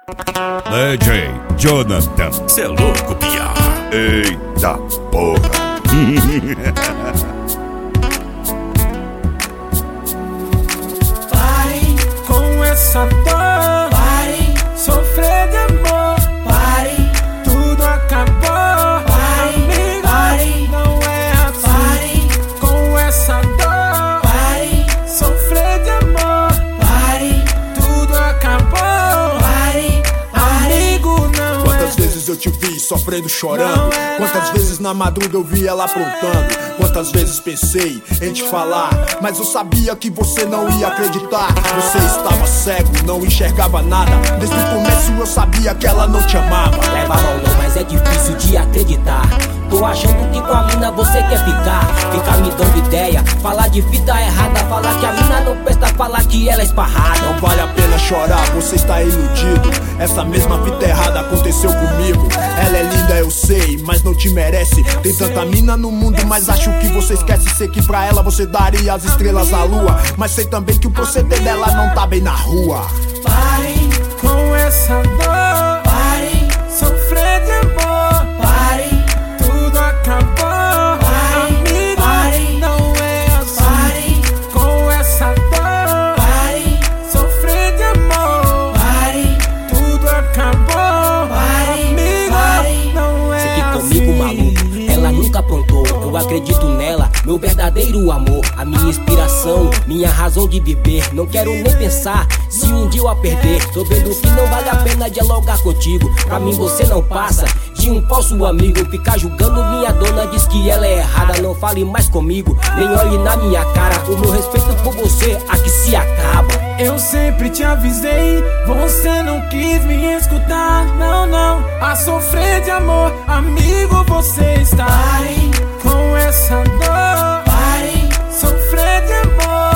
DJ Jonathan. Cê é louco, piá. Eita porra. Parem com essa dor. Parem sofrer de amor. Parem, tudo acabou. Parem, parem, não é assim. Parem com essa dor. Parem sofrer de amor. Parem, tudo acabou. Parem, amigo, não é. Quantas vezes eu te vi sofrendo, chorando? Quantas vezes na madruga eu vi ela aprontando? Quantas vezes pensei em te falar, mas eu sabia que você não ia acreditar. Você estava cego, não enxergava nada. Desde o começo eu sabia que ela não te amava. Leva a mão não, mas é difícil de acreditar. Tô achando que com a mina você quer ficar. Ficar me dando ideia, falar de fita errada. Falar que a mina não presta, falar que ela é esparrada. Não vale a pena chorar, você está iludido. Essa mesma fita errada aconteceu comigo. Ela é linda, eu sei, mas não te merece. Tem tanta mina no mundo, mas acho que você esquece. Sei que pra ela você daria as estrelas à lua, mas sei também que o proceder dela não tá bem na rua. Parem com essa dor. Parem sofrer de amor. Parem, tudo acabou. Parem, parem, não é assim. Parem com essa dor. Parem sofrer de amor. Parem, tudo acabou. Parem, parem, não é assim. Fique comigo, maluco, ela nunca aprontou. Eu acredito nela, meu verdadeiro amor. A minha inspiração, minha razão de viver. Não quero nem pensar se um dia eu a perder. Tô vendo que não vale a pena dialogar contigo. Pra mim você não passa de um falso amigo. Ficar julgando minha dona, diz que ela é errada. Não fale mais comigo, nem olhe na minha cara. O meu respeito por você aqui se acaba. Eu sempre te avisei, você não quis me escutar. Não, não, a sofrer de amor, amigo, você está. Parem com essa dor. Parem sofrer de amor.